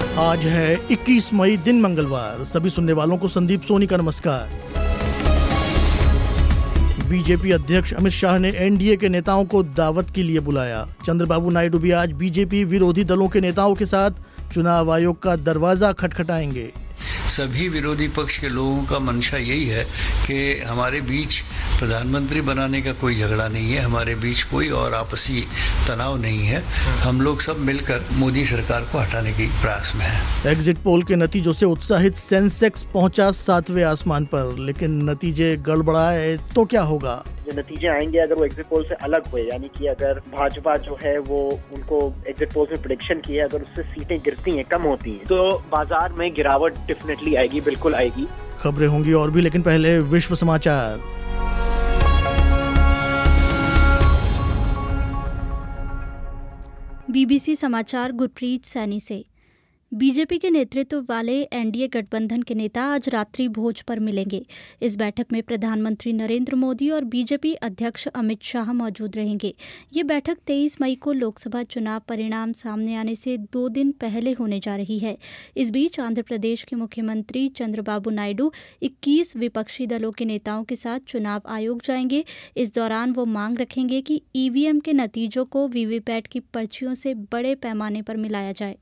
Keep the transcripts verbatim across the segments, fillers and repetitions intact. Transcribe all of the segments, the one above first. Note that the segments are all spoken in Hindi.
आज है इक्कीस मई, दिन मंगलवार। सभी सुनने वालों को संदीप सोनी का नमस्कार। बीजेपी अध्यक्ष अमित शाह ने एनडीए के नेताओं को दावत के लिए बुलाया। चंद्रबाबू नायडू भी आज बीजेपी विरोधी दलों के नेताओं के साथ चुनाव आयोग का दरवाजा खटखटाएंगे। सभी विरोधी पक्ष के लोगों का मंशा यही है कि हमारे बीच प्रधानमंत्री बनाने का कोई झगड़ा नहीं है, हमारे बीच कोई और आपसी तनाव नहीं है। हम लोग सब मिलकर मोदी सरकार को हटाने की प्रयास में हैं। एग्जिट पोल के नतीजों से उत्साहित सेंसेक्स पहुंचा सातवें आसमान पर, लेकिन नतीजे गड़बड़ाए तो क्या होगा? जो नतीजे आएंगे अगर वो एग्जिट पोल से अलग हुए, यानी कि अगर भाजपा जो है वो उनको एग्जिट पोल में प्रेडिक्शन की है, अगर उससे सीटें गिरती हैं, कम होती हैं, तो बाजार में गिरावट डेफिनेटली आएगी, बिल्कुल आएगी। खबरें होंगी और भी, लेकिन पहले विश्व समाचार। बीबीसी समाचार गुरप्रीत सैनी से। बीजेपी के नेतृत्व वाले एनडीए गठबंधन के नेता आज रात्रि भोज पर मिलेंगे। इस बैठक में प्रधानमंत्री नरेंद्र मोदी और बीजेपी अध्यक्ष अमित शाह मौजूद रहेंगे। ये बैठक तेईस मई को लोकसभा चुनाव परिणाम सामने आने से दो दिन पहले होने जा रही है। इस बीच आंध्र प्रदेश के मुख्यमंत्री चंद्रबाबू नायडू इक्कीस विपक्षी दलों के नेताओं के साथ चुनाव आयोग जाएंगे। इस दौरान वो मांग रखेंगे कि ईवीएम के नतीजों को वीवीपैट की पर्चियों से बड़े पैमाने पर मिलाया जाए।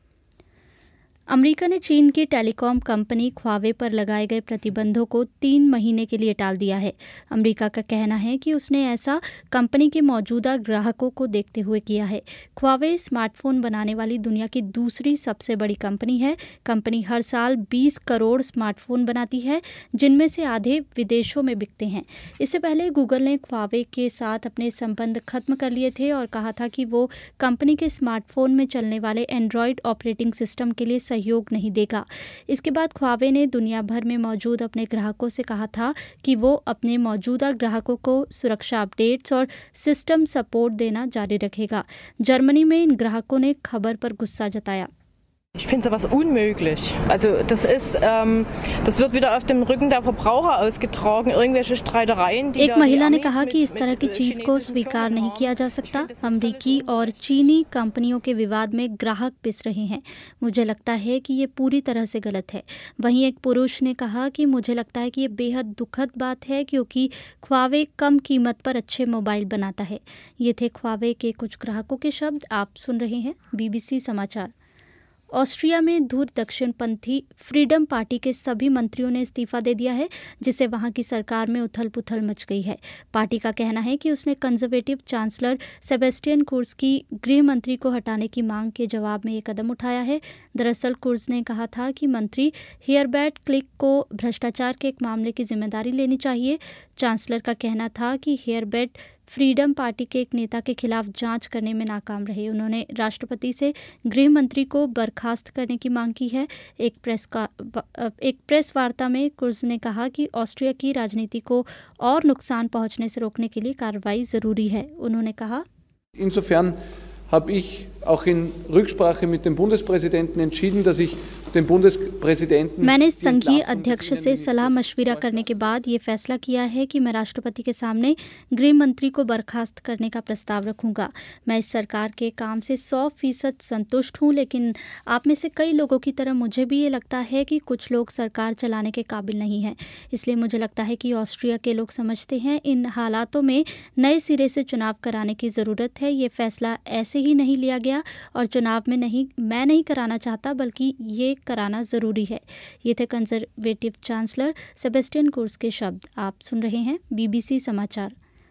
अमेरिका ने चीन की टेलीकॉम कंपनी ख्वावे पर लगाए गए प्रतिबंधों को तीन महीने के लिए टाल दिया है। अमेरिका का कहना है कि उसने ऐसा कंपनी के मौजूदा ग्राहकों को देखते हुए किया है। ख्वावे स्मार्टफोन बनाने वाली दुनिया की दूसरी सबसे बड़ी कंपनी है। कंपनी हर साल बीस करोड़ स्मार्टफोन बनाती है, जिनमें से आधे विदेशों में बिकते हैं। इससे पहले गूगल ने ख्वावे के साथ अपने संबंध खत्म कर लिए थे और कहा था कि वो कंपनी के स्मार्टफोन में चलने वाले एंड्रॉयड ऑपरेटिंग सिस्टम के लिए सहयोग नहीं देगा। इसके बाद ख्वावे ने दुनिया भर में मौजूद अपने ग्राहकों से कहा था कि वो अपने मौजूदा ग्राहकों को सुरक्षा अपडेट्स और सिस्टम सपोर्ट देना जारी रखेगा। जर्मनी में इन ग्राहकों ने खबर पर गुस्सा जताया। Ich finde sowas unmöglich. Also das ist, ähm, das wird wieder auf dem Rücken der Verbraucher ausgetragen, irgendwelche Streitereien, die एक महिला ने कहा कि इस तरह की चीज को स्वीकार नहीं किया जा सकता। अमेरिकी और चीनी कंपनियों के विवाद में ग्राहक पिस रहे हैं। मुझे लगता है कि ये पूरी तरह से गलत है। वहीं एक पुरुष ने कहा कि मुझे लगता है कि ये बेहद दुखद बात है, क्योंकि ख्वावे कम कीमत पर अच्छे मोबाइल बनाता है। ये थे ख्वावे के कुछ ग्राहकों के शब्द। आप सुन रहे हैं बीबीसी समाचार। ऑस्ट्रिया में धुर दक्षिणपंथी फ्रीडम पार्टी के सभी मंत्रियों ने इस्तीफा दे दिया है, जिससे वहां की सरकार में उथल पुथल मच गई है। पार्टी का कहना है कि उसने कंजर्वेटिव चांसलर सेबेस्टियन कुर्ज की गृह मंत्री को हटाने की मांग के जवाब में ये कदम उठाया है। दरअसल कुर्ज ने कहा था कि मंत्री हियरबर्ट क्लिक को भ्रष्टाचार के एक मामले की जिम्मेदारी लेनी चाहिए। चांसलर का कहना था कि हियरबर्ट फ्रीडम पार्टी के एक नेता के खिलाफ जांच करने में नाकाम रहे। उन्होंने राष्ट्रपति से गृह मंत्री को बर्खास्त करने की मांग की है। एक प्रेस का एक प्रेस वार्ता में कुर्ज ने कहा कि ऑस्ट्रिया की राजनीति को और नुकसान पहुंचने से रोकने के लिए कार्रवाई जरूरी है। उन्होंने कहा, Insofern habe ich auch in Rücksprache mit dem Bundespräsidenten entschieden, dass ich den Bundespräsidenten मैंने संघीय अध्यक्ष से सलाह मशविरा करने के बाद ये फैसला किया है कि मैं राष्ट्रपति के सामने गृह मंत्री को बर्खास्त करने का प्रस्ताव रखूंगा। मैं इस सरकार के काम से सौ फीसद संतुष्ट हूँ, लेकिन आप में से कई लोगों की तरह मुझे भी ये लगता है कि कुछ लोग सरकार चलाने के काबिल नहीं हैं। इसलिए मुझे लगता है कि ऑस्ट्रिया के लोग समझते हैं इन हालातों में नए सिरे से चुनाव कराने की ज़रूरत है। ये फैसला ऐसे ही नहीं लिया गया और चुनाव में नहीं मैं नहीं कराना चाहता, बल्कि ये कराना ज़रूरी है। ये थे कंजर्वेटिव चांसलर सेबेस्टियन कुर्ज के शब्द। आप सुन रहे हैं बीबीसी समाचार।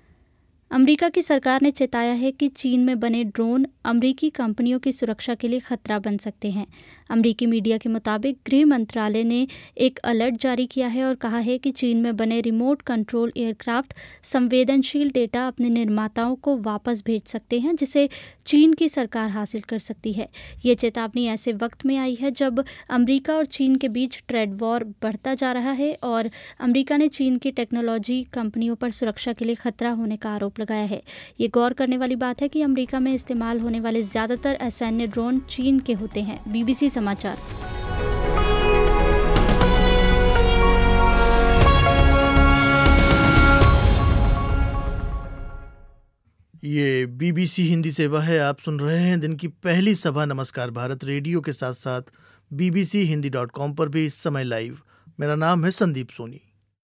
अमेरिका की सरकार ने चेताया है कि चीन में बने ड्रोन अमेरिकी कंपनियों की सुरक्षा के लिए खतरा बन सकते हैं। अमेरिकी मीडिया के मुताबिक गृह मंत्रालय ने एक अलर्ट जारी किया है और कहा है कि चीन में बने रिमोट कंट्रोल एयरक्राफ्ट संवेदनशील डेटा अपने निर्माताओं को वापस भेज सकते हैं, जिसे चीन की सरकार हासिल कर सकती है। ये चेतावनी ऐसे वक्त में आई है जब अमेरिका और चीन के बीच ट्रेड वॉर बढ़ता जा रहा है और अमेरिका ने चीन की टेक्नोलॉजी कंपनियों पर सुरक्षा के लिए खतरा होने का आरोप लगाया है। ये गौर करने वाली बात है कि अमेरिका में इस्तेमाल होने वाले ज़्यादातर असैन्य ड्रोन चीन के होते हैं। बीबीसी समाचार। ये बीबीसी हिंदी सेवा है। आप सुन रहे हैं दिन की पहली सभा नमस्कार भारत रेडियो के साथ साथ बीबीसी हिंदी डॉट कॉम पर भी इस समय लाइव। मेरा नाम है संदीप सोनी।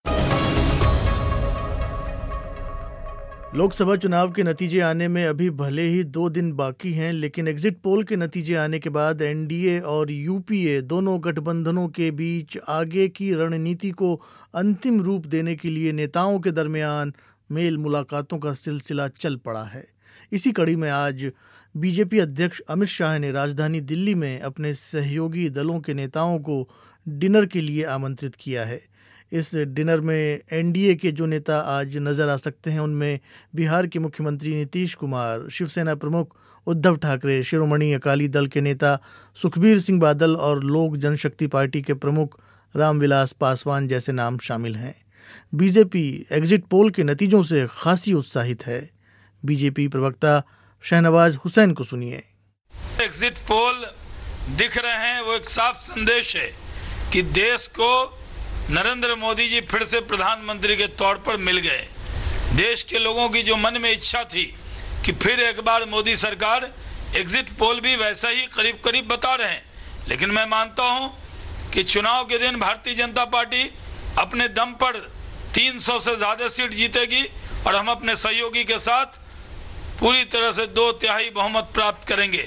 लोकसभा चुनाव के नतीजे आने में अभी भले ही दो दिन बाकी हैं, लेकिन एग्जिट पोल के नतीजे आने के बाद एनडीए और यूपीए दोनों गठबंधनों के बीच आगे की रणनीति को अंतिम रूप देने के लिए नेताओं के दरमियान मेल मुलाकातों का सिलसिला चल पड़ा है। इसी कड़ी में आज बीजेपी अध्यक्ष अमित शाह ने राजधानी दिल्ली में अपने सहयोगी दलों के नेताओं को डिनर के लिए आमंत्रित किया है। इस डिनर में एनडीए के जो नेता आज नजर आ सकते हैं उनमें बिहार के मुख्यमंत्री नीतीश कुमार, शिवसेना प्रमुख उद्धव ठाकरे, शिरोमणि अकाली दल के नेता सुखबीर सिंह बादल और लोक जनशक्ति पार्टी के प्रमुख रामविलास पासवान जैसे नाम शामिल हैं। बीजेपी एग्जिट पोल के नतीजों से खासी उत्साहित है। बीजेपी प्रवक्ता शहनवाज हुसैन को सुनिए। एग्जिट पोल दिख रहे हैं, वो एक साफ संदेश है कि देश को नरेंद्र मोदी जी फिर से प्रधानमंत्री के तौर पर मिल गए। देश के लोगों की जो मन में इच्छा थी कि फिर एक बार मोदी सरकार, एग्जिट पोल भी वैसा ही करीब करीब बता रहे हैं। लेकिन मैं मानता हूं कि चुनाव के दिन भारतीय जनता पार्टी अपने दम पर तीन सौ से ज्यादा सीट जीतेगी और हम अपने सहयोगी के साथ पूरी तरह से दो तिहाई बहुमत प्राप्त करेंगे।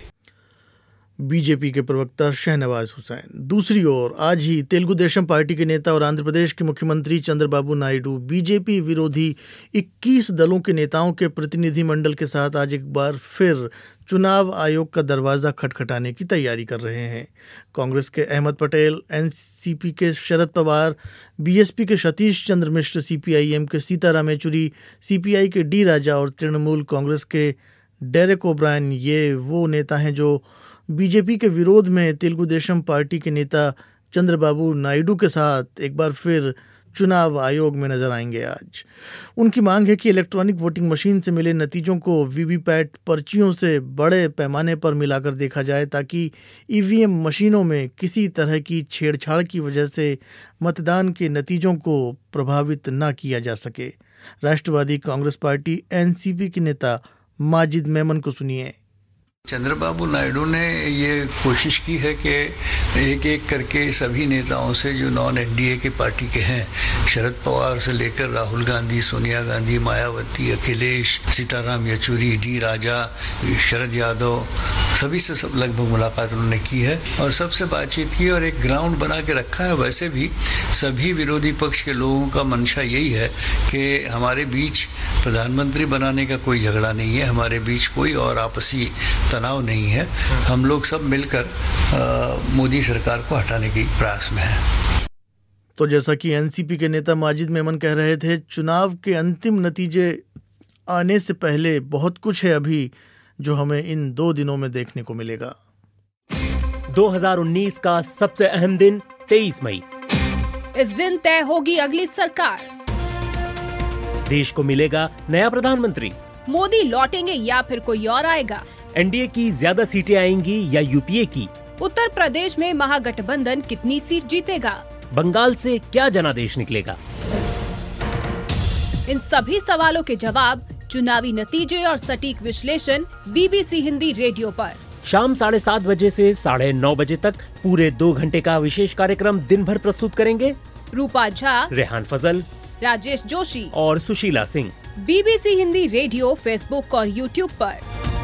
बीजेपी के प्रवक्ता शहनवाज हुसैन। दूसरी ओर आज ही तेलुगु देशम पार्टी के नेता और आंध्र प्रदेश के मुख्यमंत्री चंद्रबाबू नायडू बीजेपी विरोधी इक्कीस दलों के नेताओं के प्रतिनिधिमंडल के साथ आज एक बार फिर चुनाव आयोग का दरवाज़ा खटखटाने की तैयारी कर रहे हैं। कांग्रेस के अहमद पटेल, एनसीपी के शरद पवार, बीएसपी के सतीश चंद्र मिश्र, सीपीआईएम के सीताराम येचुरी, सीपीआई के डी राजा और तृणमूल कांग्रेस के डेरेक ओब्रायन, ये वो नेता हैं जो बीजेपी के विरोध में तेलुगु देशम पार्टी के नेता चंद्रबाबू नायडू के साथ एक बार फिर चुनाव आयोग में नजर आएंगे। आज उनकी मांग है कि इलेक्ट्रॉनिक वोटिंग मशीन से मिले नतीजों को वीवीपैट पर्चियों से बड़े पैमाने पर मिलाकर देखा जाए, ताकि ईवीएम मशीनों में किसी तरह की छेड़छाड़ की वजह से मतदान के नतीजों को प्रभावित न किया जा सके। राष्ट्रवादी कांग्रेस पार्टी एनसीपी के नेता माजिद मेमन को सुनिए। चंद्रबाबू नायडू ने ये कोशिश की है कि एक एक करके सभी नेताओं से जो नॉन एनडीए के पार्टी के हैं, शरद पवार से लेकर राहुल गांधी, सोनिया गांधी, मायावती, अखिलेश, सीताराम येचुरी, डी राजा, शरद यादव, सभी से सब लगभग मुलाकात उन्होंने की है और सबसे बातचीत की और एक ग्राउंड बना के रखा है। वैसे भी सभी विरोधी पक्ष के लोगों का मंशा यही है कि हमारे बीच प्रधानमंत्री बनाने का कोई झगड़ा नहीं है, हमारे बीच कोई और आपसी तनाव नहीं है। हम लोग सब मिलकर मोदी सरकार को हटाने के प्रयास में हैं। तो जैसा कि एनसीपी के नेता माजिद मेमन कह रहे थे, चुनाव के अंतिम नतीजे आने से पहले बहुत कुछ है अभी जो हमें इन दो दिनों में देखने को मिलेगा। दो हज़ार उन्नीस का सबसे अहम दिन तेईस मई। इस दिन तय होगी अगली सरकार। देश को मिलेगा नया प्रधानमंत्री। मोदी लौटेंगे या फिर कोई और आएगा। एनडीए की ज्यादा सीटें आएंगी या यूपीए की। उत्तर प्रदेश में महागठबंधन कितनी सीट जीतेगा। बंगाल से क्या जनादेश निकलेगा। इन सभी सवालों के जवाब, चुनावी नतीजे और सटीक विश्लेषण बीबीसी हिंदी रेडियो पर शाम साढ़े सात बजे से साढ़े नौ बजे तक पूरे दो घंटे का विशेष कार्यक्रम दिन भर प्रस्तुत करेंगे रूपा झा, रेहान फजल, राजेश जोशी और Sushila Singh. BBC Hindi radio Facebook और यूट्यूब पर।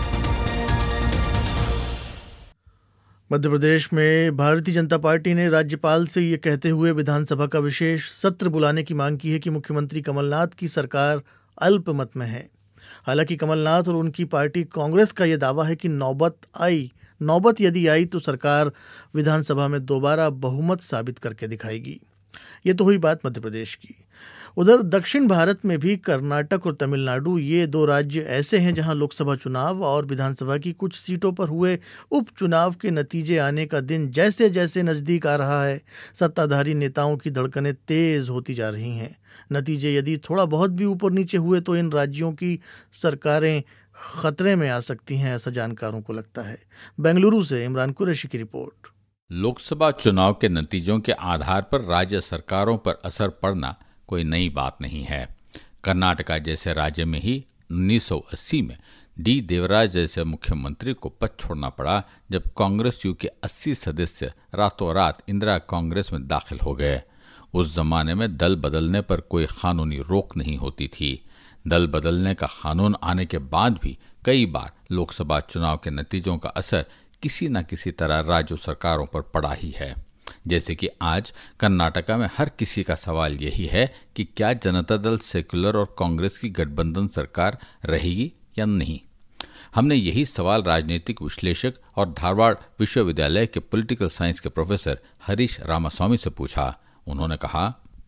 मध्य प्रदेश में भारतीय जनता पार्टी ने राज्यपाल से ये कहते हुए विधानसभा का विशेष सत्र बुलाने की मांग की है कि मुख्यमंत्री कमलनाथ की सरकार अल्पमत में है। हालांकि कमलनाथ और उनकी पार्टी कांग्रेस का यह दावा है कि नौबत आई नौबत यदि आई तो सरकार विधानसभा में दोबारा बहुमत साबित करके दिखाएगी। ये तो हुई बात मध्य प्रदेश की। उधर दक्षिण भारत में भी कर्नाटक और तमिलनाडु, ये दो राज्य ऐसे हैं जहां लोकसभा चुनाव और विधानसभा की कुछ सीटों पर हुए उपचुनाव के नतीजे आने का दिन जैसे जैसे नजदीक आ रहा है, सत्ताधारी नेताओं की धड़कनें तेज होती जा रही हैं। नतीजे यदि थोड़ा बहुत भी ऊपर नीचे हुए तो इन राज्यों की सरकारें खतरे में आ सकती हैं, ऐसा जानकारों को लगता है। बेंगलुरु से इमरान कुरैशी की रिपोर्ट। लोकसभा चुनाव के नतीजों के आधार पर राज्य सरकारों पर असर पड़ना कोई नई बात नहीं है। कर्नाटका जैसे राज्य में ही उन्नीस सौ अस्सी में डी देवराज जैसे मुख्यमंत्री को पद छोड़ना पड़ा, जब कांग्रेस यू के अस्सी सदस्य रातों रात इंदिरा कांग्रेस में दाखिल हो गए। उस जमाने में दल बदलने पर कोई कानूनी रोक नहीं होती थी। दल बदलने का कानून आने के बाद भी कई बार लोकसभा चुनाव के नतीजों का असर किसी न किसी तरह राज्य सरकारों पर पड़ा ही है। जैसे कि आज कर्नाटका में हर किसी का सवाल यही है कि क्या जनता दल सेक्युलर और कांग्रेस की गठबंधन सरकार रहेगी या नहीं। हमने यही सवाल राजनीतिक विश्लेषक और धारवाड़ विश्वविद्यालय के पॉलिटिकल साइंस के प्रोफेसर हरीश रामास्वामी से पूछा। उन्होंने कहा,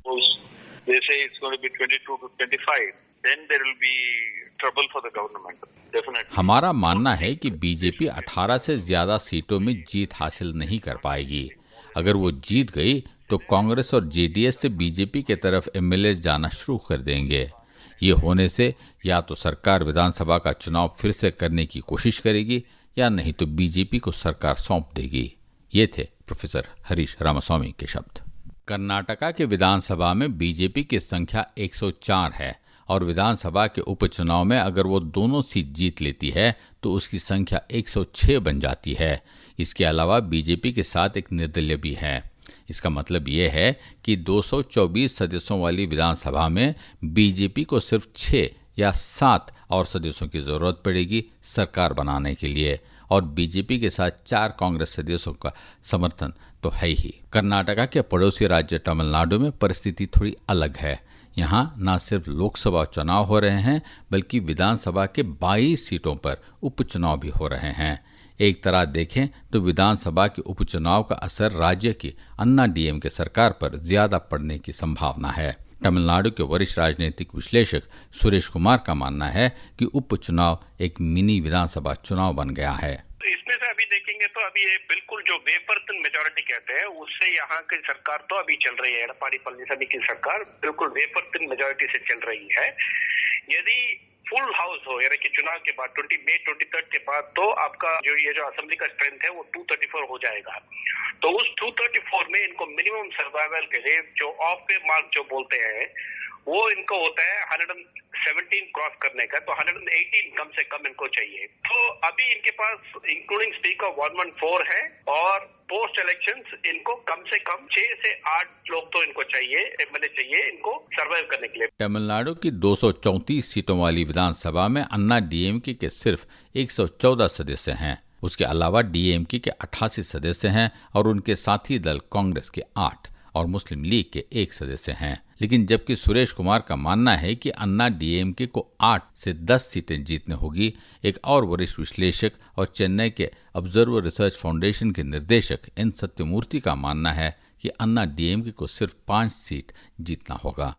हमारा मानना है कि बीजेपी अठारह से ज्यादा सीटों में जीत हासिल नहीं कर पाएगी। अगर वो जीत गई तो कांग्रेस और जेडीएस से बीजेपी के तरफ एमएलए जाना शुरू कर देंगे। ये होने से या तो सरकार विधानसभा का चुनाव फिर से करने की कोशिश करेगी या नहीं तो बीजेपी को सरकार सौंप देगी। ये थे प्रोफेसर हरीश रामास्वामी के शब्द। कर्नाटका के विधानसभा में बीजेपी की संख्या एक सौ चार है और विधानसभा के उपचुनाव में अगर वो दोनों सीट जीत लेती है तो उसकी संख्या एक सौ छह बन जाती है। इसके अलावा बीजेपी के साथ एक निर्दलीय भी है। इसका मतलब ये है कि दो सौ चौबीस सदस्यों वाली विधानसभा में बीजेपी को सिर्फ छह या सात और सदस्यों की जरूरत पड़ेगी सरकार बनाने के लिए, और बीजेपी के साथ चार कांग्रेस सदस्यों का समर्थन तो है ही। कर्नाटका के पड़ोसी राज्य तमिलनाडु में परिस्थिति थोड़ी अलग है। यहाँ न सिर्फ लोकसभा चुनाव हो रहे हैं बल्कि विधानसभा के बाईस सीटों पर उपचुनाव भी हो रहे हैं। एक तरह देखें तो विधानसभा के उपचुनाव का असर राज्य की अन्ना डीएमके सरकार पर ज्यादा पड़ने की संभावना है। तमिलनाडु के वरिष्ठ राजनीतिक विश्लेषक सुरेश कुमार का मानना है कि उपचुनाव एक मिनी विधानसभा चुनाव बन गया है। इसमें से अभी देखेंगे तो अभी ये बिल्कुल जो वेपर्सन मेजोरिटी कहते हैं उससे यहाँ की सरकार तो अभी चल रही है। एडपाडी पलनीसामी की सरकार बिल्कुल वेपर्सन मेजोरिटी से चल रही है। यदि फुल हाउस हो यानी कि चुनाव के बाद ट्वेंटी मई ट्वेंटी थर्ड के बाद तो आपका जो ये जो असेंबली का स्ट्रेंथ है वो टू थर्टी फोर हो जाएगा। तो उस टू थर्टी फोर में इनको मिनिमम सर्वाइवल के लिए जो ऑफ पे मार्क जो बोलते हैं वो इनको होता है वन सेवनटीन क्रॉस करने का, तो वन एटीन कम से कम इनको चाहिए। तो अभी इनके पास including speaker one one four है और पोस्ट इलेक्शंस इनको कम से कम छह से आठ लोग तो इनको चाहिए, एमएलए चाहिए इनको सर्वाइव करने के लिए। तमिलनाडु की दो सौ चौंतीस सीटों वाली विधानसभा में अन्ना डीएमके के सिर्फ एक सौ चौदह सदस्य हैं। उसके अलावा डीएमके के अट्ठासी सदस्य हैं और उनके साथी दल कांग्रेस के आठ और मुस्लिम लीग के एक सदस्य हैं। लेकिन जबकि सुरेश कुमार का मानना है कि अन्ना डीएमके को आठ से दस सीटें जीतने होगी, एक और वरिष्ठ विश्लेषक और चेन्नई के ऑब्जर्वर रिसर्च फाउंडेशन के निदेशक एन सत्यमूर्ति का मानना है कि अन्ना डीएमके को सिर्फ पांच सीट जीतना होगा।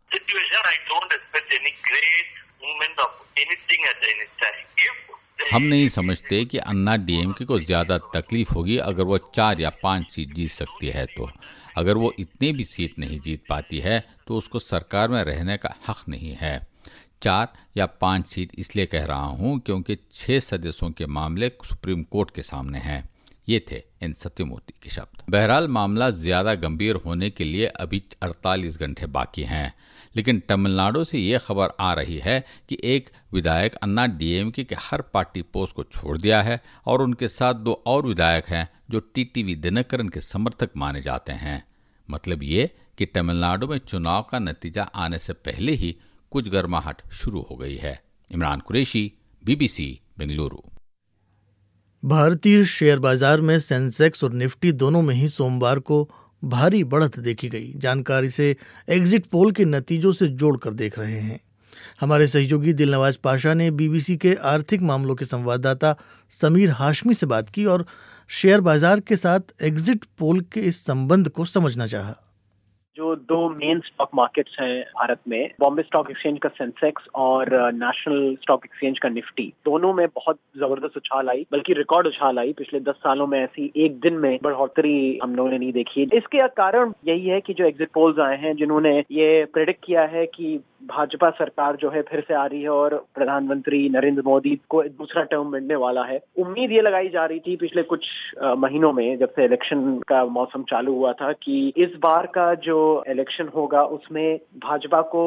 हम नहीं समझते कि अन्ना डीएमके को ज्यादा तकलीफ होगी अगर वो चार या पांच सीट जीत सकती है। तो अगर वो इतनी भी सीट नहीं जीत पाती है तो उसको सरकार में रहने का हक नहीं है। चार या पांच सीट इसलिए कह रहा हूं क्योंकि छह सदस्यों के मामले सुप्रीम कोर्ट के सामने हैं। ये थे इन सत्यमूर्ति के शब्द। बहरहाल मामला ज्यादा गंभीर होने के लिए अभी अड़तालीस घंटे बाकी हैं, लेकिन तमिलनाडु से ये खबर आ रही है कि एक विधायक अन्ना डीएमके के हर पार्टी पोस्ट को छोड़ दिया है और उनके साथ दो और विधायक हैं जो टीटीवी दिनकरन के समर्थक माने जाते हैं। मतलब ये कि तमिलनाडु में चुनाव का नतीजा आने से पहले ही कुछ गर्माहट शुरू हो गई है। इमरान कुरैशी, बीबीसी, बेंगलुरु। भारतीय शेयर बाजार में सेंसेक्स और निफ्टी दोनों में ही सोमवार को भारी बढ़त देखी गई। जानकारी से एग्जिट पोल के नतीजों से जोड़कर देख रहे हैं। हमारे सहयोगी दिलनवाज पाशा ने बीबीसी के आर्थिक मामलों के संवाददाता समीर हाशमी से बात की और शेयर बाजार के साथ एग्जिट पोल के इस संबंध को समझना चाहा। जो दो मेन स्टॉक मार्केट्स हैं भारत में, बॉम्बे स्टॉक एक्सचेंज का सेंसेक्स और नेशनल स्टॉक एक्सचेंज का निफ्टी, दोनों में बहुत जबरदस्त उछाल आई, बल्कि रिकॉर्ड उछाल आई। पिछले दस सालों में ऐसी एक दिन में बढ़ोतरी हम लोगों ने नहीं देखी। इसके कारण यही है कि जो एग्जिट पोल्स आए हैं जिन्होंने ये प्रेडिक्ट किया है कि भाजपा सरकार जो है फिर से आ रही है और प्रधानमंत्री नरेंद्र मोदी को दूसरा टर्म मिलने वाला है। उम्मीद ये लगाई जा रही थी पिछले कुछ महीनों में जब से इलेक्शन का मौसम चालू हुआ था कि इस बार का जो इलेक्शन होगा उसमें भाजपा को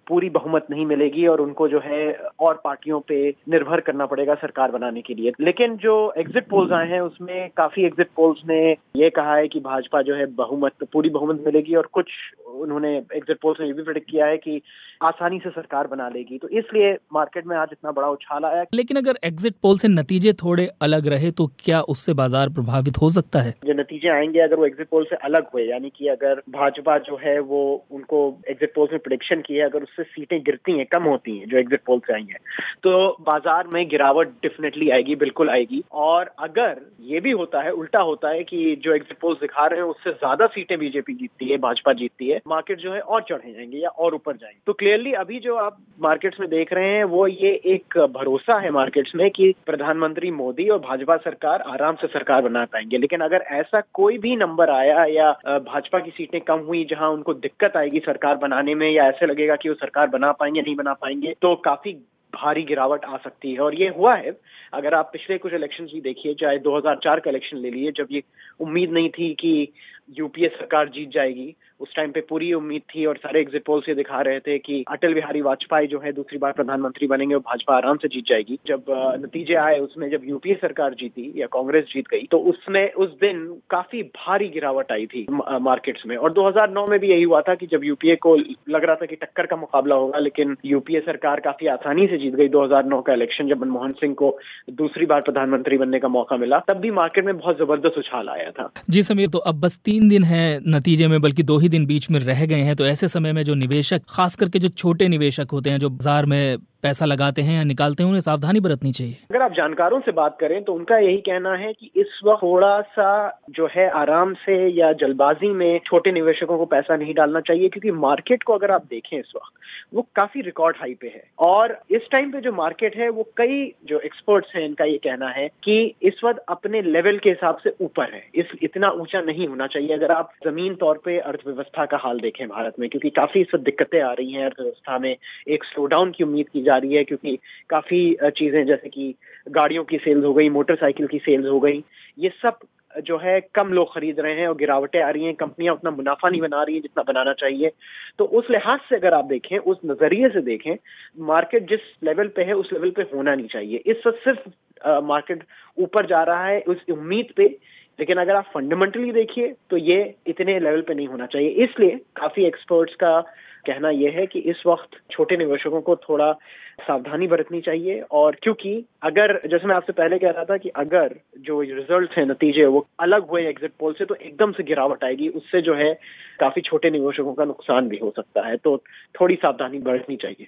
पूरी बहुमत नहीं मिलेगी और उनको जो है और पार्टियों पे निर्भर करना पड़ेगा सरकार बनाने के लिए। लेकिन जो एग्जिट पोल्स आए हैं उसमें काफी एग्जिट पोल्स ने ये कहा है कि भाजपा जो है बहुमत पूरी बहुमत मिलेगी और कुछ उन्होंने एग्जिट पोल्स में ये भी प्रेडिक्ट किया है कि आसानी से सरकार बना लेगी। तो इसलिए मार्केट में आज इतना बड़ा उछाल आया। लेकिन अगर एग्जिट पोल से नतीजे थोड़े अलग रहे तो क्या उससे बाजार प्रभावित हो सकता है? जो नतीजे आएंगे अगर वो एग्जिट पोल से अलग हुए, यानी कि अगर भाजपा जो है वो उनको एग्जिट पोल्स में प्रेडिक्शन की है, अगर उससे सीटें गिरती हैं, कम होती हैं जो एग्जिट पोल से आई हैं, तो बाजार में गिरावट डेफिनेटली आएगी, बिल्कुल आएगी। और अगर ये भी होता है, उल्टा होता है कि जो एग्जिट पोल्स दिखा रहे हैं उससे ज्यादा सीटें बीजेपी जीतती है, भाजपा जीतती है, मार्केट जो है और चढ़े जाएंगे या और ऊपर जाएंगे। तो क्लियरली अभी जो आप मार्केट्स में देख रहे हैं वो ये एक भरोसा है मार्केट्स में कि प्रधानमंत्री मोदी और भाजपा सरकार आराम से सरकार बना पाएंगे। लेकिन अगर ऐसा कोई भी नंबर आया या भाजपा की सीटें कम हुई जहां उनको दिक्कत आएगी सरकार बनाने में, या ऐसे लगेगा कि वो सरकार बना पाएंगे नहीं बना पाएंगे, तो काफी भारी गिरावट आ सकती है। और ये हुआ है। अगर आप पिछले कुछ इलेक्शंस भी देखिए, चाहे दो हज़ार चार का इलेक्शन ले लिए, जब ये उम्मीद नहीं थी कि यूपीए सरकार जीत जाएगी, उस टाइम पे पूरी उम्मीद थी और सारे एग्जिट पोल्स ये दिखा रहे थे कि अटल बिहारी वाजपेयी जो है दूसरी बार प्रधानमंत्री बनेंगे और भाजपा आराम से जीत जाएगी। जब नतीजे आए उसमें, जब यूपीए सरकार जीती या कांग्रेस जीत गई, तो उसमें उस दिन काफी भारी गिरावट आई थी मार्केट्स में। और दो हज़ार नौ में भी यही हुआ था कि जब यूपीए को लग रहा था कि टक्कर का मुकाबला होगा, लेकिन यूपीए सरकार काफी आसानी से जीत गई। दो हज़ार नौ का इलेक्शन जब मनमोहन सिंह को दूसरी बार प्रधानमंत्री बनने का मौका मिला, तब भी मार्केट में बहुत जबरदस्त उछाल आया था। जी समीर, तो अब बस तीन दिन है नतीजे में, बल्कि दो ही दिन बीच में रह गए हैं, तो ऐसे समय में जो निवेशक, खास करके जो छोटे निवेशक होते हैं जो बाजार में पैसा लगाते हैं या निकालते हैं, उन्हें सावधानी बरतनी चाहिए। अगर आप जानकारों से बात करें तो उनका यही कहना है कि इस वक्त थोड़ा सा जो है आराम से या जल्दबाजी में छोटे निवेशकों को पैसा नहीं डालना चाहिए, क्योंकि मार्केट को अगर आप देखें इस वक्त वो काफी रिकॉर्ड हाई पे है। और इस टाइम पे जो मार्केट है वो कई जो एक्सपर्ट्स हैं इनका ये कहना है कि इस वक्त अपने लेवल के हिसाब से ऊपर है, इस इतना ऊंचा नहीं होना चाहिए। अगर आप जमीन तौर पे अर्थव्यवस्था का हाल देखें भारत में, क्योंकि काफी इस वक्त दिक्कतें आ रही हैं अर्थव्यवस्था में, एक स्लोडाउन की उम्मीद की जा रही है, क्योंकि काफी चीजें जैसे कि गाड़ियों की सेल्स हो गई, मोटरसाइकिल की सेल्स हो गई, ये सब जो है कम लोग खरीद रहे हैं और गिरावटें आ रही हैं, कंपनियां उतना मुनाफा नहीं बना रही हैं जितना बनाना चाहिए। तो उस लिहाज से अगर आप देखें, उस नजरिए से देखें, मार्केट जिस लेवल पे है उस लेवल पे होना नहीं चाहिए। इस वक्त सिर्फ मार्केट ऊपर जा रहा है उस उम्मीद पे, लेकिन अगर आप फंडामेंटली देखिए तो ये इतने लेवल पे नहीं होना चाहिए। इसलिए काफी एक्सपर्ट्स का कहना यह है कि इस वक्त छोटे निवेशकों को थोड़ा सावधानी बरतनी चाहिए। और क्योंकि अगर, जैसे मैं आपसे पहले कह रहा था कि अगर जो रिजल्ट्स हैं, नतीजे वो अलग हुए एग्जिट पोल से, तो एकदम से गिरावट आएगी, उससे जो है काफी छोटे निवेशकों का नुकसान भी हो सकता है, तो थोड़ी सावधानी बरतनी चाहिए।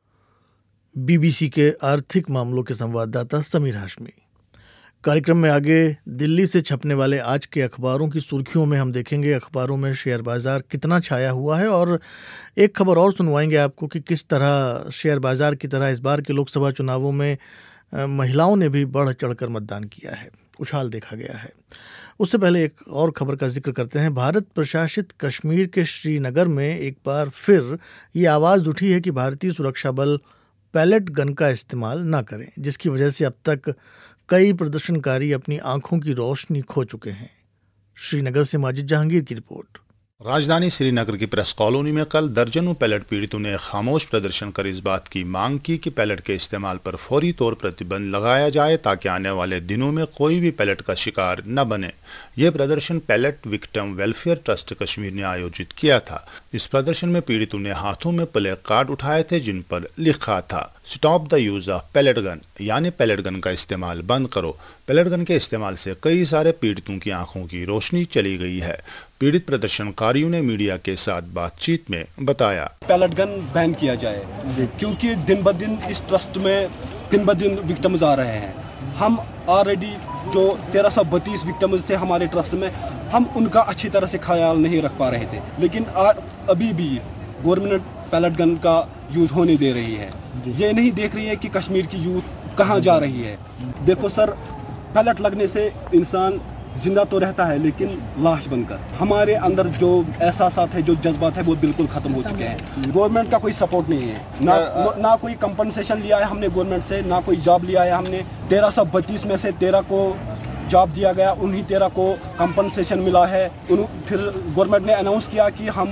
बीबीसी के आर्थिक मामलों के संवाददाता समीर हाशमी। कार्यक्रम में आगे दिल्ली से छपने वाले आज के अखबारों की सुर्खियों में हम देखेंगे अखबारों में शेयर बाजार कितना छाया हुआ है, और एक खबर और सुनवाएंगे आपको कि किस तरह शेयर बाजार की तरह इस बार के लोकसभा चुनावों में महिलाओं ने भी बढ़ चढ़कर मतदान किया है, उछाल देखा गया है। उससे पहले एक और खबर का जिक्र करते हैं। भारत प्रशासित कश्मीर के श्रीनगर में एक बार फिर ये आवाज़ उठी है कि भारतीय सुरक्षा बल पैलेट गन का इस्तेमाल न करें, जिसकी वजह से अब तक कई प्रदर्शनकारी अपनी आंखों की रोशनी खो चुके हैं। श्रीनगर से माजिद जहांगीर की रिपोर्ट। राजधानी श्रीनगर की प्रेस कॉलोनी में कल दर्जनों पैलेट पीड़ितों ने खामोश प्रदर्शन कर इस बात की मांग की कि पैलेट के इस्तेमाल पर फौरी तौर प्रतिबंध लगाया जाए ताकि आने वाले दिनों में कोई भी पैलेट का शिकार न बने। यह प्रदर्शन pellet victim welfare trust Kashmir ने आयोजित किया था। इस प्रदर्शन में पीड़ितों ने हाथों में प्ले कार्ड उठाए थे जिन पर लिखा था stop the use of pellet gun, यानी पैलेट गन का इस्तेमाल बंद करो। पैलेट गन के इस्तेमाल से कई सारे पीड़ितों की आंखों की रोशनी चली गई है। पीड़ित प्रदर्शनकारियों ने मीडिया के साथ बातचीत में बताया, पैलेट गन बैन किया जाए, क्योंकि दिन ब दिन इस ट्रस्ट में दिन ब दिन विक्टिम्स आ रहे हैं। हम ऑलरेडी जो तेरह सौ बत्तीस विक्टिम्स थे हमारे ट्रस्ट में, हम उनका अच्छी तरह से ख्याल नहीं रख पा रहे थे, लेकिन अभी भी गवर्नमेंट पैलेट गन का यूज होने दे रही है। ये नहीं देख रही है कि कश्मीर की यूथ कहाँ जा रही है। देखो सर, पैलेट लगने से इंसान जिंदा तो रहता है लेकिन लाश बनकर। हमारे अंदर जो एहसासात है, जो जज्बात है, वो बिल्कुल खत्म हो चुके हैं। गवर्नमेंट का कोई सपोर्ट नहीं है, ना ना कोई कंपनसेशन लिया है हमने गवर्नमेंट से, ना कोई जॉब लिया है हमने। तेरह सौ बत्तीस में से तेरह को जॉब दिया गया, उन्हीं तेरह को कंपनसेशन मिला है। फिर गवर्नमेंट ने अनाउंस किया कि हम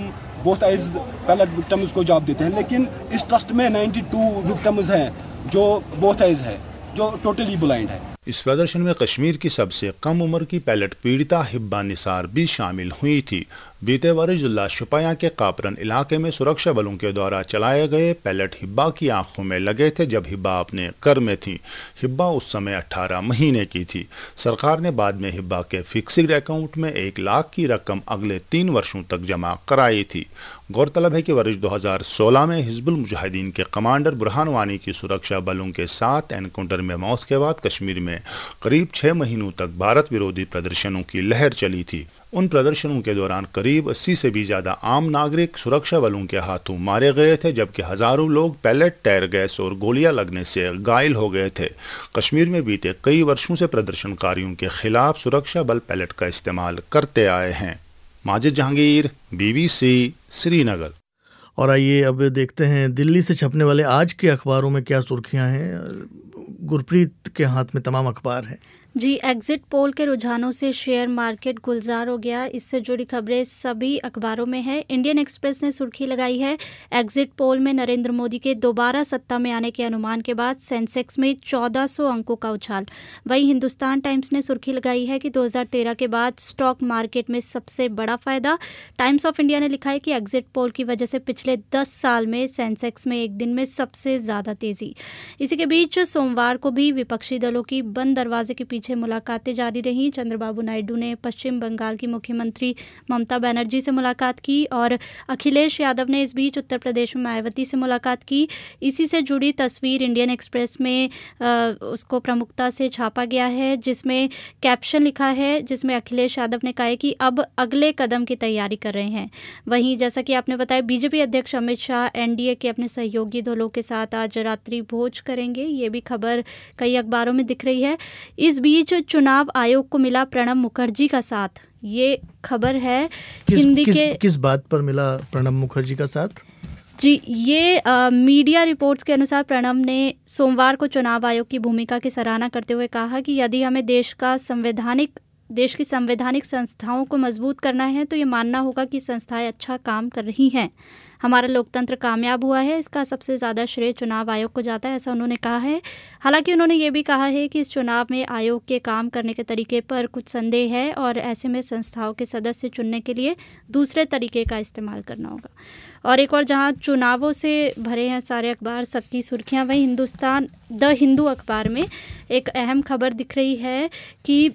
बोथ आइज पैलेट विक्टिम्स को जॉब देते हैं, लेकिन इस ट्रस्ट में बानवे विक्टिम्स हैं जो बोथ आइज है, जो टोटली ब्लाइंड है। इस प्रदर्शन में कश्मीर की सबसे कम उम्र की पैलेट पीड़िता हिब्बा निसार भी शामिल हुई थी। बीते वर्ष जिला शुपाया के कापरन इलाके में सुरक्षा बलों के द्वारा चलाए गए पैलेट हिब्बा की आंखों में लगे थे जब हिब्बा अपने घर में थी। हिब्बा उस समय अठारह महीने की थी। सरकार ने बाद में हिब्बा के फिक्स्ड अकाउंट में एक लाख की रकम अगले तीन वर्षों तक जमा कराई थी। गौरतलब है कि वर्ष दो हज़ार सोलह में हिजबुल मुजाहिदीन के कमांडर बुरहान वानी की सुरक्षा बलों के साथ एनकाउंटर में मौत के बाद कश्मीर में करीब छह महीनों तक भारत विरोधी प्रदर्शनों की लहर चली थी। उन प्रदर्शनों के दौरान करीब अस्सी से भी ज्यादा आम नागरिक सुरक्षा बलों के हाथों मारे गए थे, जबकि हजारों लोग पैलेट, टायर गैस और गोलियां लगने से घायल हो गए थे। कश्मीर में बीते कई वर्षों से प्रदर्शनकारियों के खिलाफ सुरक्षा बल पैलेट का इस्तेमाल करते आए हैं। माजिद जहांगीर, बीबीसी, श्रीनगर। और आइए अब देखते हैं दिल्ली से छपने वाले आज के अखबारों में क्या सुर्खियां हैं। गुरप्रीत के हाथ में तमाम अखबार हैं। जी, एग्जिट पोल के रुझानों से शेयर मार्केट गुलजार हो गया। इससे जुड़ी खबरें सभी अखबारों में है। इंडियन एक्सप्रेस ने सुर्खी लगाई है, एग्जिट पोल में नरेंद्र मोदी के दोबारा सत्ता में आने के अनुमान के बाद सेंसेक्स में चौदह सौ अंकों का उछाल। वहीं हिंदुस्तान टाइम्स ने सुर्खी लगाई है कि दो हज़ार तेरह के बाद स्टॉक मार्केट में सबसे बड़ा फायदा। टाइम्स ऑफ इंडिया ने लिखा है कि एग्जिट पोल की वजह से पिछले दस साल में सेंसेक्स में एक दिन में सबसे ज्यादा तेजी। इसी के बीच सोमवार को भी विपक्षी दलों की बंद दरवाजे के पीछे मुलाकातें जारी रहीं। चंद्रबाबू नायडू ने पश्चिम बंगाल की मुख्यमंत्री ममता बनर्जी से मुलाकात की और अखिलेश यादव ने इस बीच उत्तर प्रदेश में मायावती से मुलाकात की। इसी से जुड़ी तस्वीर इंडियन एक्सप्रेस में आ, उसको प्रमुखता से छापा गया है, जिसमें कैप्शन लिखा है, जिसमें अखिलेश यादव ने कहा है कि अब अगले कदम की तैयारी कर रहे हैं। वहीं जैसा कि आपने बताया, बीजेपी अध्यक्ष अमित शाह एनडीए के अपने सहयोगी दलों के साथ आज रात्रि भोज करेंगे। ये भी खबर कई अखबारों में दिख रही है। इस बीच चुनाव आयोग को मिला प्रणब मुखर्जी का साथ, ये खबर है। किस, हिंदी किस, के किस बात पर मिला प्रणब मुखर्जी का साथ? जी, ये आ, मीडिया रिपोर्ट्स के अनुसार प्रणब ने सोमवार को चुनाव आयोग की भूमिका की सराहना करते हुए कहा कि यदि हमें देश का संवैधानिक देश की संवैधानिक संस्थाओं को मजबूत करना है तो ये मानना होगा कि संस्थाएं अच्छा काम कर रही हैं। हमारा लोकतंत्र कामयाब हुआ है, इसका सबसे ज़्यादा श्रेय चुनाव आयोग को जाता है, ऐसा उन्होंने कहा है। हालांकि उन्होंने ये भी कहा है कि इस चुनाव में आयोग के काम करने के तरीके पर कुछ संदेह है और ऐसे में संस्थाओं के सदस्य चुनने के लिए दूसरे तरीके का इस्तेमाल करना होगा। और एक और जहां चुनावों से भरे हैं सारे अखबार, सबकी सुर्खियां, वहीं हिंदुस्तान द हिंदू अखबार में एक अहम खबर दिख रही है कि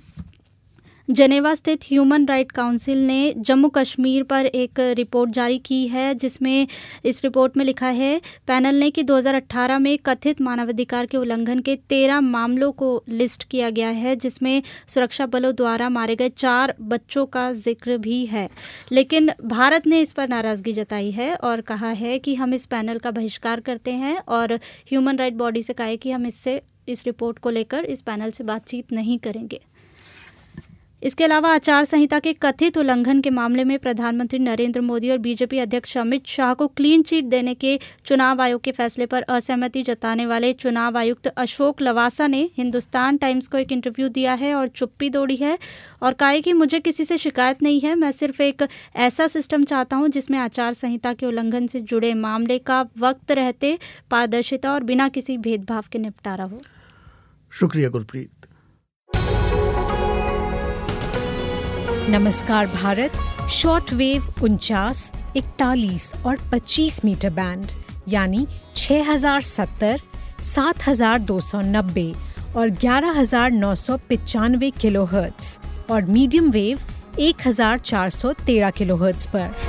जनेवा स्थित ह्यूमन राइट काउंसिल ने जम्मू कश्मीर पर एक रिपोर्ट जारी की है, जिसमें इस रिपोर्ट में लिखा है, पैनल ने कि दो हज़ार अठारह में कथित मानवाधिकार के उल्लंघन के तेरह मामलों को लिस्ट किया गया है, जिसमें सुरक्षा बलों द्वारा मारे गए चार बच्चों का जिक्र भी है। लेकिन भारत ने इस पर नाराज़गी जताई है और कहा है कि हम इस पैनल का बहिष्कार करते हैं और ह्यूमन राइट बॉडी से कहा है कि हम इससे इस रिपोर्ट को लेकर इस पैनल से बातचीत नहीं करेंगे। इसके अलावा आचार संहिता के कथित उल्लंघन के मामले में प्रधानमंत्री नरेंद्र मोदी और बीजेपी अध्यक्ष अमित शाह को क्लीन चिट देने के चुनाव आयोग के फैसले पर असहमति जताने वाले चुनाव आयुक्त अशोक लवासा ने हिंदुस्तान टाइम्स को एक इंटरव्यू दिया है और चुप्पी तोड़ी है और कहा है कि मुझे किसी से शिकायत नहीं है, मैं सिर्फ एक ऐसा सिस्टम चाहता हूं जिसमें आचार संहिता के उल्लंघन से जुड़े मामले का वक्त रहते पारदर्शिता और बिना किसी भेदभाव के निपटारा हो। शुक्रिया गुरप्रीत। नमस्कार भारत, शॉर्ट वेव उनचास, इकतालीस और पच्चीस मीटर बैंड यानी छह हजार सत्तर, सात हजार दो सौ नब्बे और ग्यारह हजार नौ सौ पिचानवे किलोहर्ट्ज और मीडियम वेव एक हजार चार सौ तेरह किलोहर्ट्ज पर।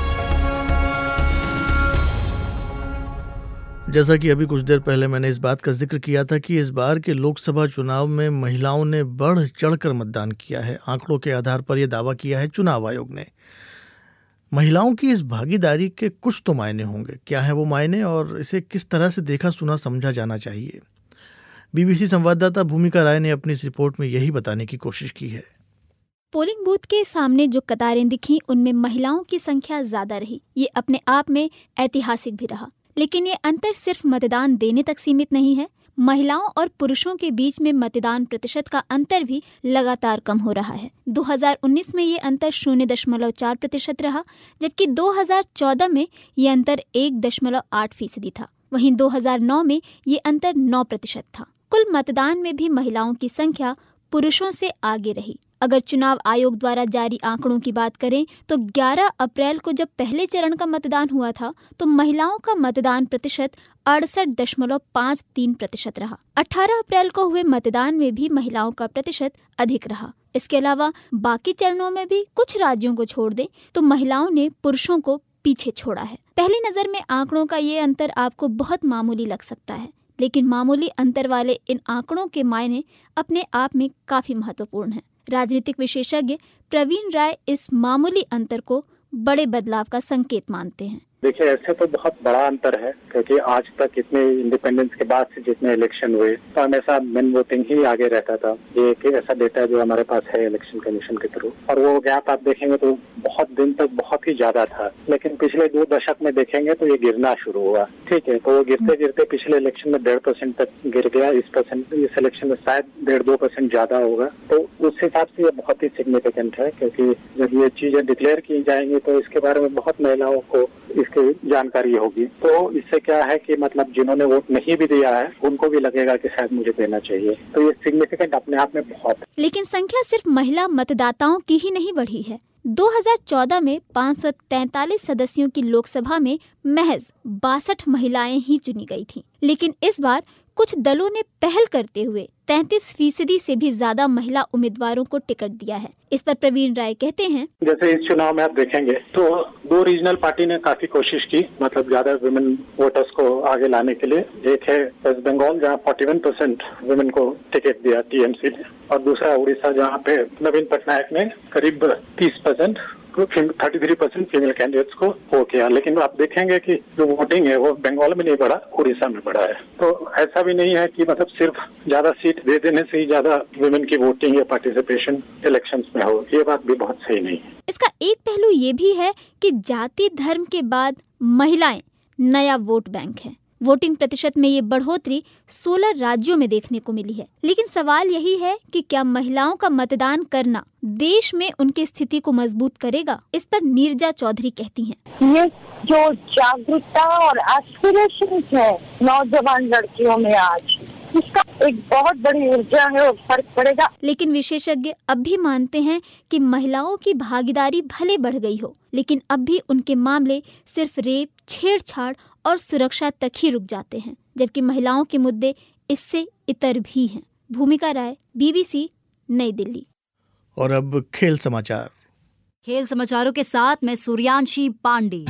जैसा कि अभी कुछ देर पहले मैंने इस बात का जिक्र किया था कि इस बार के लोकसभा चुनाव में महिलाओं ने बढ़ चढ़कर मतदान किया है। आंकड़ों के आधार पर यह दावा किया है चुनाव आयोग ने। महिलाओं की इस भागीदारी के कुछ तो मायने होंगे। क्या है वो मायने और इसे किस तरह से देखा सुना समझा जाना चाहिए? बीबीसी संवाददाता भूमिका राय ने अपनी इस रिपोर्ट में यही बताने की कोशिश की है। पोलिंग बूथ के सामने जो कतारें दिखीं, उनमें महिलाओं की संख्या ज्यादा रही। ये अपने आप में ऐतिहासिक भी रहा। लेकिन ये अंतर सिर्फ मतदान देने तक सीमित नहीं है। महिलाओं और पुरुषों के बीच में मतदान प्रतिशत का अंतर भी लगातार कम हो रहा है। दो हज़ार उन्नीस में ये अंतर शून्य दशमलव चार प्रतिशत रहा, जबकि दो हज़ार चौदह में ये अंतर एक दशमलव आठ फीसदी था। वहीं दो हज़ार नौ में ये अंतर नौ प्रतिशत था। कुल मतदान में भी महिलाओं की संख्या पुरुषों से आगे रही। अगर चुनाव आयोग द्वारा जारी आंकड़ों की बात करें तो ग्यारह अप्रैल को जब पहले चरण का मतदान हुआ था तो महिलाओं का मतदान प्रतिशत अड़सठ दशमलव पाँच तीन प्रतिशत रहा। अठारह अप्रैल को हुए मतदान में भी महिलाओं का प्रतिशत अधिक रहा। इसके अलावा बाकी चरणों में भी कुछ राज्यों को छोड़ दें तो महिलाओं ने पुरुषों को पीछे छोड़ा है। पहली नजर में आंकड़ों का ये अंतर आपको बहुत मामूली लग सकता है, लेकिन मामूली अंतर वाले इन आंकड़ों के मायने अपने आप में काफी महत्वपूर्ण हैं। राजनीतिक विशेषज्ञ प्रवीण राय इस मामूली अंतर को बड़े बदलाव का संकेत मानते हैं। देखिए, ऐसे तो बहुत बड़ा अंतर है क्योंकि आज तक इतने इंडिपेंडेंस के बाद से जितने इलेक्शन हुए तो हमेशा मेन वोटिंग ही आगे रहता था। ये एक ऐसा डेटा जो हमारे पास है इलेक्शन कमीशन के थ्रू, और वो गैप आप देखेंगे तो बहुत दिन तक बहुत ही ज्यादा था, लेकिन पिछले दो दशक में देखेंगे तो ये गिरना शुरू हुआ। ठीक है, तो वो गिरते गिरते पिछले इलेक्शन में डेढ़ परसेंट तक गिर गया। इस परसेंट इस इलेक्शन में शायद डेढ़ दो परसेंट ज्यादा होगा। तो उस हिसाब से ये बहुत ही सिग्निफिकेंट है क्योंकि जब ये चीजें डिक्लेयर की जाएंगी तो इसके बारे में बहुत महिलाओं को इसकी जानकारी होगी। तो इससे क्या है कि मतलब जिन्होंने वोट नहीं भी दिया है उनको भी लगेगा कि शायद मुझे देना चाहिए। तो ये सिग्निफिकेंट अपने आप में बहुत है। लेकिन संख्या सिर्फ महिला मतदाताओं की ही नहीं बढ़ी है। दो हज़ार चौदह में पाँच सौ तैंतालीस सदस्यों की लोकसभा में महज बासठ महिलाएं ही चुनी गई थीं। लेकिन इस बार कुछ दलों ने पहल करते हुए तैंतीस फीसदी से भी ज्यादा महिला उम्मीदवारों को टिकट दिया है। इस पर प्रवीण राय कहते हैं, जैसे इस चुनाव में आप देखेंगे तो दो रीजनल पार्टी ने काफी कोशिश की, मतलब ज्यादा वुमेन वोटर्स को आगे लाने के लिए। एक है वेस्ट बंगाल जहाँ इकतालीस परसेंट वुमेन को टिकट दिया टीएमसी ने, और दूसरा उड़ीसा जहाँ पे नवीन पटनायक ने करीब तीस percent thirty three percent female candidates को वो किया। लेकिन आप देखेंगे कि जो वोटिंग है वो बंगाल में नहीं बढ़ा, उड़ीसा में बढ़ा है। तो ऐसा भी नहीं है कि मतलब सिर्फ ज्यादा सीट दे देने से ही ज्यादा वुमेन की वोटिंग या पार्टिसिपेशन इलेक्शंस में हो, ये बात भी बहुत सही नहीं है। इसका एक पहलू ये भी है कि जाति धर्म के बाद महिलाएं नया वोट बैंक है। वोटिंग प्रतिशत में ये बढ़ोतरी सोलह राज्यों में देखने को मिली है। लेकिन सवाल यही है कि क्या महिलाओं का मतदान करना देश में उनकी स्थिति को मजबूत करेगा? इस पर नीरजा चौधरी कहती हैं, ये जो जागरूकता और एस्पिरेशन है नौजवान लड़कियों में आज, इसका एक बहुत बड़ी ऊर्जा है और फर्क पड़ेगा। लेकिन विशेषज्ञ अब भी मानते हैं कि महिलाओं की भागीदारी भले बढ़ गई हो, लेकिन अब भी उनके मामले सिर्फ रेप, छेड़छाड़ और सुरक्षा तक ही रुक जाते हैं, जबकि महिलाओं के मुद्दे इससे इतर भी हैं। भूमिका राय, बीबीसी, नई दिल्ली। और अब खेल समाचार। खेल समाचारों के साथ मैं सूर्यांशी पांडे।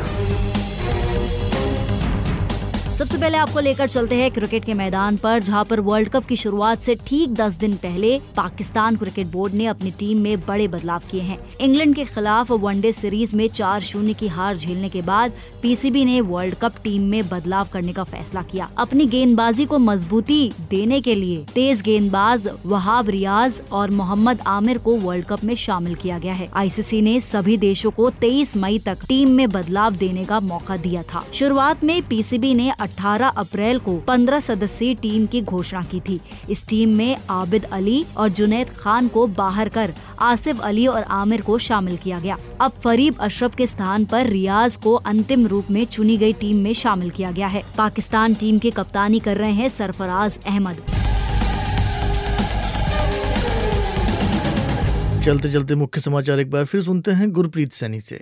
सबसे पहले आपको लेकर चलते हैं क्रिकेट के मैदान पर, जहां पर वर्ल्ड कप की शुरुआत से ठीक दस दिन पहले पाकिस्तान क्रिकेट बोर्ड ने अपनी टीम में बड़े बदलाव किए हैं। इंग्लैंड के खिलाफ वनडे सीरीज में चार शून्य की हार झेलने के बाद पीसीबी ने वर्ल्ड कप टीम में बदलाव करने का फैसला किया। अपनी गेंदबाजी को मजबूती देने के लिए तेज गेंदबाज वहाब रियाज और मोहम्मद आमिर को वर्ल्ड कप में शामिल किया गया है। आईसीसी ने सभी देशों को तेईस मई तक टीम में बदलाव देने का मौका दिया था। शुरुआत में पीसीबी ने अठारह अप्रैल को पंद्रह सदस्यीय टीम की घोषणा की थी। इस टीम में आबिद अली और जुनैद खान को बाहर कर आसिफ अली और आमिर को शामिल किया गया। अब फरीब अशरफ के स्थान पर रियाज को अंतिम रूप में चुनी गई टीम में शामिल किया गया है। पाकिस्तान टीम की कप्तानी कर रहे हैं सरफराज अहमद। चलते चलते मुख्य समाचार एक बार फिर सुनते हैं गुरप्रीत सैनी से।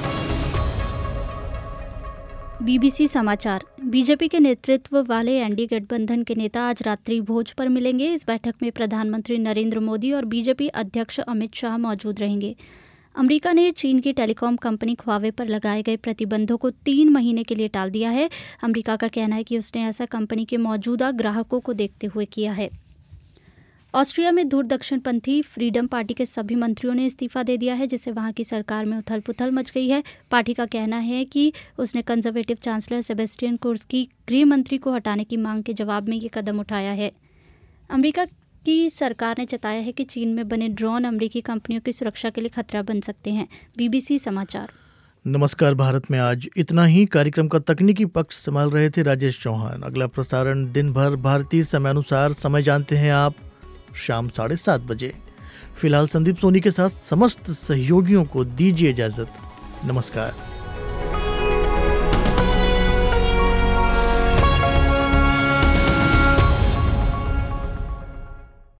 बीबीसी समाचार। बीजेपी के नेतृत्व वाले एनडीए गठबंधन के नेता आज रात्रि भोज पर मिलेंगे। इस बैठक में प्रधानमंत्री नरेंद्र मोदी और बीजेपी अध्यक्ष अमित शाह मौजूद रहेंगे। अमेरिका ने चीन की टेलीकॉम कंपनी ख्वावे पर लगाए गए प्रतिबंधों को तीन महीने के लिए टाल दिया है। अमेरिका का कहना है कि उसने ऐसा कंपनी के मौजूदा ग्राहकों को देखते हुए किया है। ऑस्ट्रिया में दूर दक्षिणपंथी फ्रीडम पार्टी के सभी मंत्रियों ने इस्तीफा दे दिया है, जिससे वहां की सरकार में उथल पुथल मच गई है। पार्टी का कहना है कि उसने कंजर्वेटिव चांसलर सेबेस्टियन कुर्ज की गृह मंत्री को हटाने की मांग के जवाब में ये कदम उठाया है। अमेरिका की सरकार ने चताया है कि चीन में बने ड्रोन अमेरिकी कंपनियों की सुरक्षा के लिए खतरा बन सकते हैं। बीबीसी समाचार। नमस्कार भारत में आज इतना ही। कार्यक्रम का तकनीकी पक्ष संभाल रहे थे राजेश चौहान। अगला प्रसारण दिन भर भारतीय समयानुसार समय जानते हैं आप शाम साढ़े सात बजे। फिलहाल संदीप सोनी के साथ समस्त सहयोगियों को दीजिए इजाजत। नमस्कार।